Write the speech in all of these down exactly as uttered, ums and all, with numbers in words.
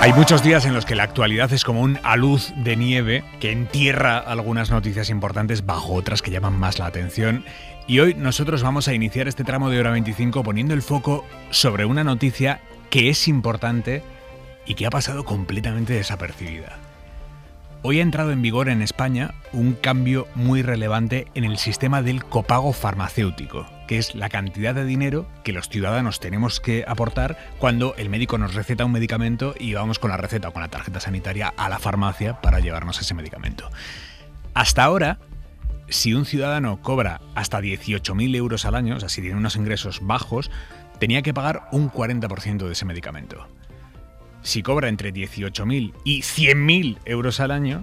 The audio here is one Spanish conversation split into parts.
Hay muchos días en los que la actualidad es como un alud de nieve que entierra algunas noticias importantes bajo otras que llaman más la atención. Y hoy nosotros vamos a iniciar este tramo de Hora veinticinco poniendo el foco sobre una noticia que es importante y que ha pasado completamente desapercibida. Hoy ha entrado en vigor en España un cambio muy relevante en el sistema del copago farmacéutico, que es la cantidad de dinero que los ciudadanos tenemos que aportar cuando el médico nos receta un medicamento y vamos con la receta o con la tarjeta sanitaria a la farmacia para llevarnos ese medicamento. Hasta ahora, si un ciudadano cobra hasta dieciocho mil euros al año, o sea, si tiene unos ingresos bajos, tenía que pagar un cuarenta por ciento de ese medicamento. Si cobra entre dieciocho mil y cien mil euros al año,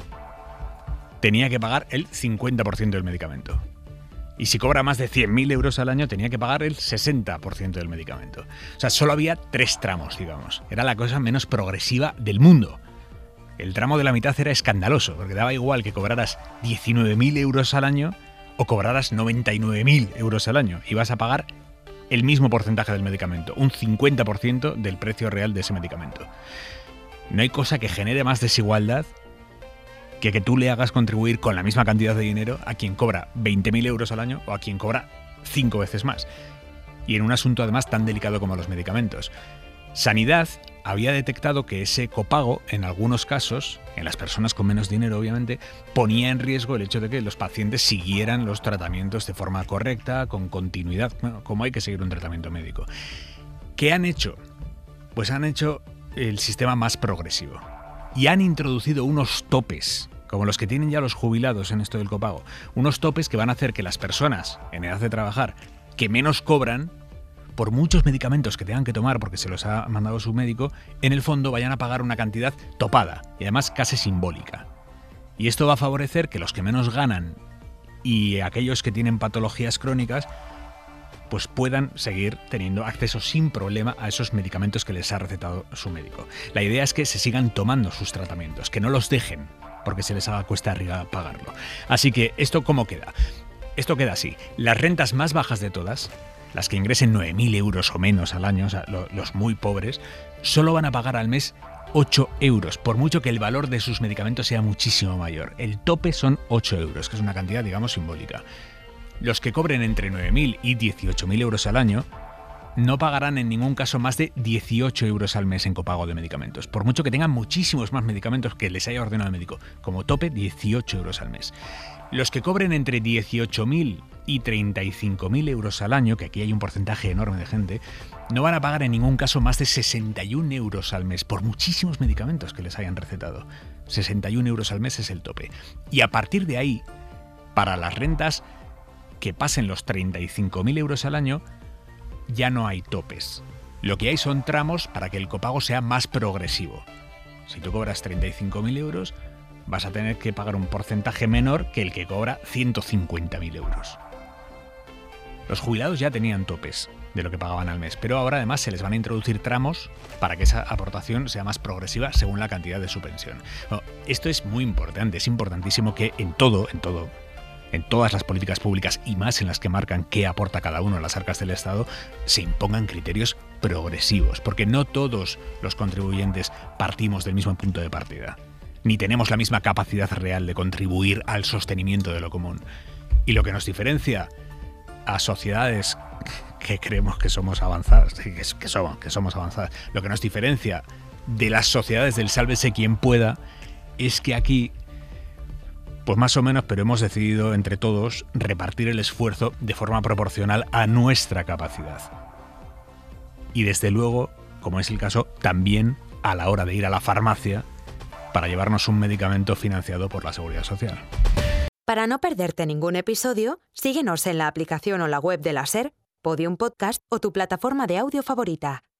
tenía que pagar el cincuenta por ciento del medicamento. Y si cobra más de cien mil euros al año, tenía que pagar el sesenta por ciento del medicamento. O sea, solo había tres tramos, digamos. Era la cosa menos progresiva del mundo. El tramo de la mitad era escandaloso, porque daba igual que cobraras diecinueve mil euros al año o cobraras noventa y nueve mil euros al año. Ibas a pagar el mismo porcentaje del medicamento, un cincuenta por ciento del precio real de ese medicamento. No hay cosa que genere más desigualdad que que tú le hagas contribuir con la misma cantidad de dinero a quien cobra veinte mil euros al año o a quien cobra cinco veces más. Y en un asunto además tan delicado como los medicamentos. Sanidad había detectado que ese copago, en algunos casos, en las personas con menos dinero obviamente, ponía en riesgo el hecho de que los pacientes siguieran los tratamientos de forma correcta, con continuidad, bueno, como hay que seguir un tratamiento médico. ¿Qué han hecho? Pues han hecho el sistema más progresivo y han introducido unos topes, como los que tienen ya los jubilados en esto del copago, unos topes que van a hacer que las personas en edad de trabajar que menos cobran, por muchos medicamentos que tengan que tomar porque se los ha mandado su médico, en el fondo vayan a pagar una cantidad topada y además casi simbólica. Y esto va a favorecer que los que menos ganan y aquellos que tienen patologías crónicas pues puedan seguir teniendo acceso sin problema a esos medicamentos que les ha recetado su médico. La idea es que se sigan tomando sus tratamientos, que no los dejen porque se les haga cuesta arriba pagarlo. Así que, ¿esto cómo queda? Esto queda así. Las rentas más bajas de todas, las que ingresen nueve mil euros o menos al año, o sea, lo, los muy pobres, solo van a pagar al mes ocho euros, por mucho que el valor de sus medicamentos sea muchísimo mayor. El tope son ocho euros, que es una cantidad, digamos, simbólica. Los que cobren entre nueve mil y dieciocho mil euros al año no pagarán en ningún caso más de dieciocho euros al mes en copago de medicamentos, por mucho que tengan muchísimos más medicamentos que les haya ordenado el médico. Como tope, dieciocho euros al mes. Los que cobren entre dieciocho mil y treinta y cinco mil euros al año, que aquí hay un porcentaje enorme de gente, no van a pagar en ningún caso más de sesenta y un euros al mes por muchísimos medicamentos que les hayan recetado. sesenta y un euros al mes es el tope. Y a partir de ahí, para las rentas que pasen los treinta y cinco mil euros al año, ya no hay topes. Lo que hay son tramos para que el copago sea más progresivo. Si tú cobras treinta y cinco mil euros, vas a tener que pagar un porcentaje menor que el que cobra ciento cincuenta mil euros. Los jubilados ya tenían topes de lo que pagaban al mes, pero ahora además se les van a introducir tramos para que esa aportación sea más progresiva según la cantidad de su pensión. Bueno, esto es muy importante, es importantísimo que en todo, en todo, en todas las políticas públicas y más en las que marcan qué aporta cada uno a las arcas del Estado, se impongan criterios progresivos, porque no todos los contribuyentes partimos del mismo punto de partida, ni tenemos la misma capacidad real de contribuir al sostenimiento de lo común. Y lo que nos diferencia a sociedades que creemos que somos avanzadas, que, que, somos, que somos avanzadas, lo que nos diferencia de las sociedades del sálvese quien pueda, es que aquí, pues más o menos, pero hemos decidido entre todos repartir el esfuerzo de forma proporcional a nuestra capacidad. Y desde luego, como es el caso, también a la hora de ir a la farmacia para llevarnos un medicamento financiado por la Seguridad Social. Para no perderte ningún episodio, síguenos en la aplicación o la web de la SER, Podium Podcast o tu plataforma de audio favorita.